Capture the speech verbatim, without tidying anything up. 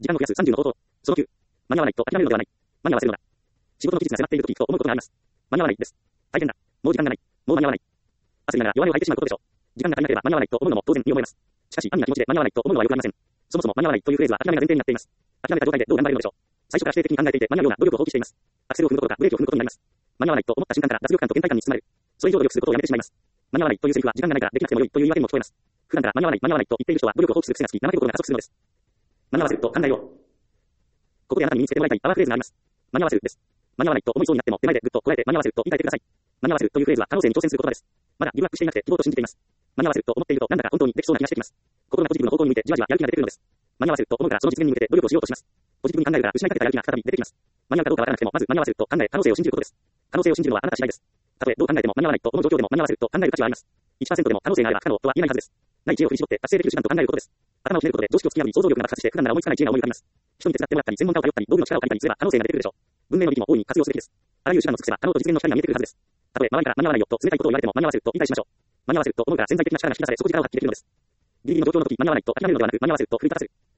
時間を増やすさんじゅうの方法。そのきゅう。間に合わないと諦めるのではない。間に合わせるのが。仕事の期日が迫っている時と思うことがあります。間に合わないです。大変だ。もう時間がない。もう間に合わない。焦りながら弱音を吐いてしまうことでしょう。時間が足りなければ間に合わないと思うのも当然に思います。しかし、安易な気持ちで間に合わないと思うのは良くありません。そもそも間に合わないというフレーズは諦めが前提になっています。諦めた状態でどう頑張れるのでしょう。最初から否定的に考えていて間に合うような努力を放棄しています。アクセルを踏むことかブレーキを踏むことになります。間に合わないと思った瞬間から脱力感と倦怠感に包まれる。それ以上努力することをやめてしまいます。間に合わないというセリフは時間がないからできなくても良いという言い訳にも聞こえます。普段から間に合わない間に合わないと言っている人は努力を放棄する癖がつき、怠け心が加速するのです。間に合わせると考えよう。ここであなたに身につけてもらいたいパワーフレーズがあります。間に合わせるです。間に合わないと思いそうになっても手前でぐっとこらえて間に合わせると言い換えてください。間に合わせるというフレーズは可能性に挑戦する言葉です。まだギブアップしていなくて希望と信じています。間に合わせると思っているとなんだか本当にできそうな気がしてきます。心がポジティブの方向に向いてじわじわやる気が出てくるのです。間に合わせると思うからその実現に向けて努力をしようとします。ポジティブに考えるから失いかけたやる気が再び出てきます。間に合うかどうかわからなくてもまず間に合わせると考え可能性を信じることです。可能性を信じるのはあなた次第です。たとえどう考えても間に合わないと思う状況でも間に合わせると考える価値はあります。いちパーセント でも可能性があれば不可能とは言えないはずです。ない知恵を振り絞って達成できる手段と考えることです。頭をひねることで常識を突き破り想像力が爆発して普段なら思いつかない知恵が思い浮かびます。人に手伝ってもらったり専門家を頼ったり道具の力を借りたりすれば可能性が出てくるでしょう。文明の利器も大いに活用すべきです。あらゆる手段の尽くせば可能と実現の光が見えてくるはずです。たとえ周りから間に合わないよと冷たいことを言われても間に合わせると理解しましょう。間に合わせると思うから潜在的な力が引き出されそこ力を発揮できるのです。ギリギリの状況の時間に合わないと諦めるのではなく間に合わせると奮い立たせる。